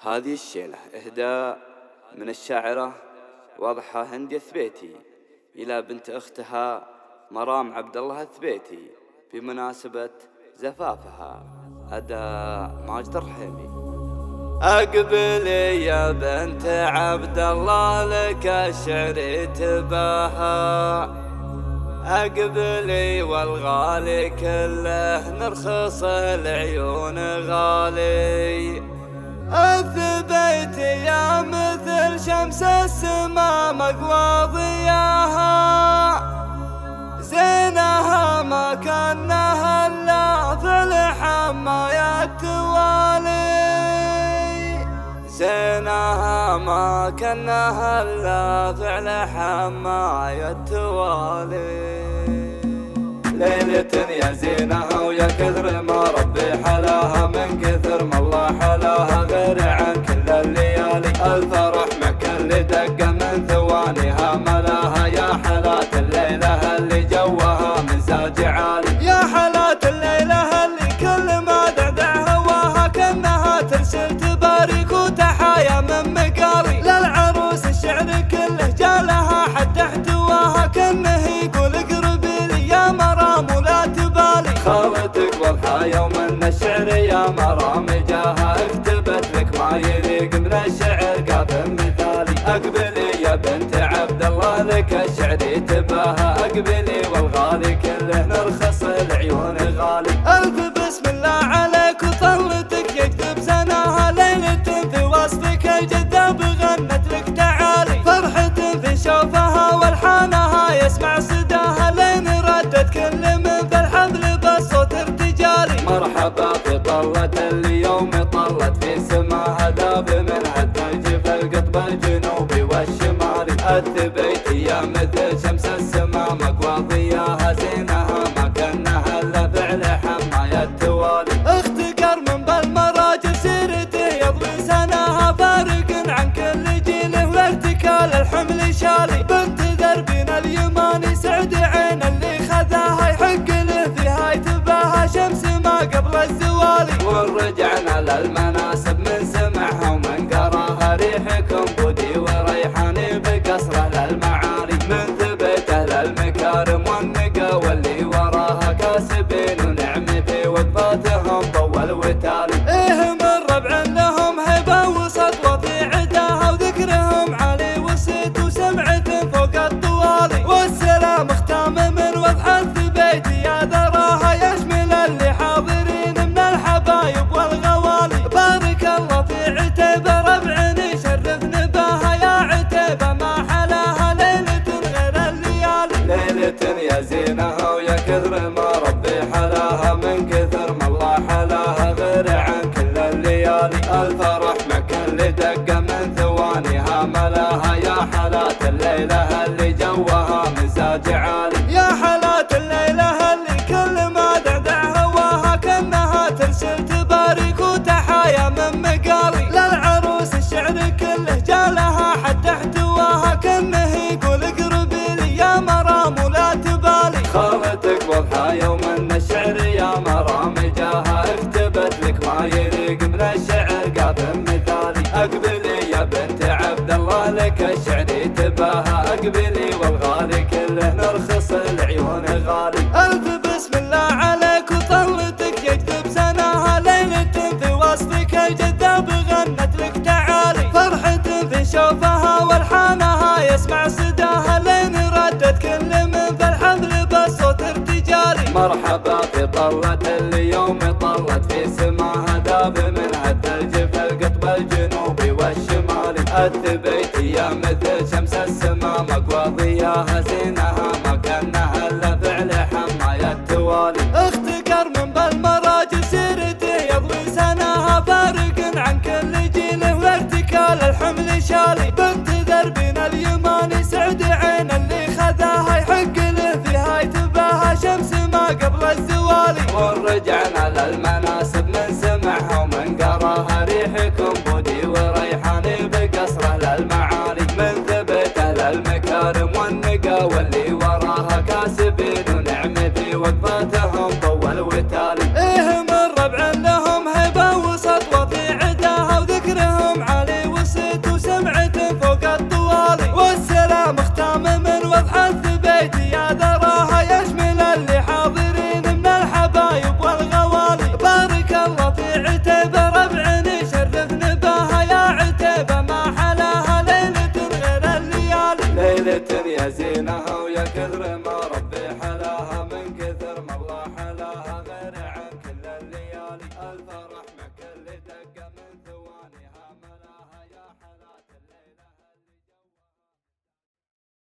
هذه الشيلة إهداء من الشاعرة واضحة هندية ثبيتي إلى بنت أختها مرام عبد الله الثبيتي بمناسبة زفافها. أداء ماجد الرحيمي. أقبلي يا بنت عبد الله لك الشعر تباها، أقبلي والغالي كله نرخص العيون غالي. الثبيت يا مثل شمس السما مقوى ضياها، زينها ما كانها الا فعل حماية توالي، زينها ما كانها الا فعل حماية توالي. ليلة يا زينها ويا كثر ما ربي حلاها، من كثر ما الله حلاها غير عن كل الليالي. الفرح مك اللي دق من ثوانيها ملاها، يا حالات الليلة اللي جوها مزاج عالي، يا حالات الليلة اللي كل ما دعدع هواها كأنها ترسل تبارك وتحايا من مقالي. للعروس الشعر كله جالها حتى احتواها، كأنه يقول اقربي لي يا مرام ولا تبالي. خالتك واضحة يوم ان الشعر يا مرام جاها، اكتبت لك ما يليق من الشعر قاف مثالي. اقبلي يا بنت عبد الله لك الشعر تباها، اقبلي والغالي كله نرخص العيون غالي. الف بسم الله عليك وطلتك يكتب سناها، ليلة في وصفك الجذاب غنت لك تعالي. فرحة في شوفها والحانها يسمع صداها، لين ردت كل من في الحفل بالصوت ارتجالي. مرحبا في طلة اللي يوم طلت في سماها، ذاب منها الثلج في القطب الجنوبي والشمالي. الثبيت يا مثل شمس السما مقوى ضياها، زينها ما كانها الا فعل حماية توالي. اختكر من بالمراجل سيرته يضوي سناها، فارق عن كل جيله وارتكال الحمل شالي. بنت دربنا اليماني سعد عين اللي خذاها، يحق له فيها يتباها شمس ما قبل الزوالي. ورجعنا للمناسب من سمعها ومن قراها، ريحكم بودي وريحاني بقصره للمعالي. من ثبته للمكارم والنقا واللي وراها، كاسبين ونعمتي وقفاتهم طول وتالي. ايه من ربع لهم هبه وسطوه في عداها، وذكرهم علي وسيت وسمعة فوق الطوالي. والسلام ختام من وضح الثبيت يا ذراها، يشمل اللي حاضرين من الحبايب والغوالي. بارك الله في عتيبه ربعنا يشرف نباها، يا عتيبه ما حلاها ليلة غير الليالي. ليلة يا زينها ويا كثر ما ربي حلاها، من كثر ما الله حلاها غير عن كل الليالي. الفرح مك اللي دق من ثوانيها ملاها، يا حالات الليلة اللي جوها مزاج عالي. يا حالات الليلة اللي كل ما دعدع هواها كأنها ترسل تبارك وتحايا من مقالي. للعروس الشعر كله جالها حتى احتواها، كأنه يقول اقربي لي يا مرام ولا تبالي. خالتك واضحة يوم ان الشعر يا مرام جاها، اكتبت لك ما يليق من الشعر قاف مثالي. اقبلي يا بنت عبد الله لك الشعر تباها، اقبلي والغالي كله نرخص العيون غالي. الف بسم الله عليك وطلتك يكتب سناها، ليلة في وصفك الجذاب غنت لك تعالي. فرحة في شوفها والحانها يسمع صداها، لين ردت كل من في الحفل بالصوت ارتجالي. مرحبا في طلة اللي يوم طلت في سماها، ذاب منها الثلج في القطب الجنوبي والشمالي. الثبيت يا مثل شمس السما مقوى ضياها، زينها ما كانها الا فعل حماية توالي. اختكر من بالمراجل سيرته يضوي سناها، فارق عن كل جيله وارتكال الحمل شالي. بنت دربنا اليماني سعد عين اللي خذاها، يحق له فيها يتباها شمس ما قبل الزوالي. ورجعنا للمناسب من سمعها ومن قراها، ريحكم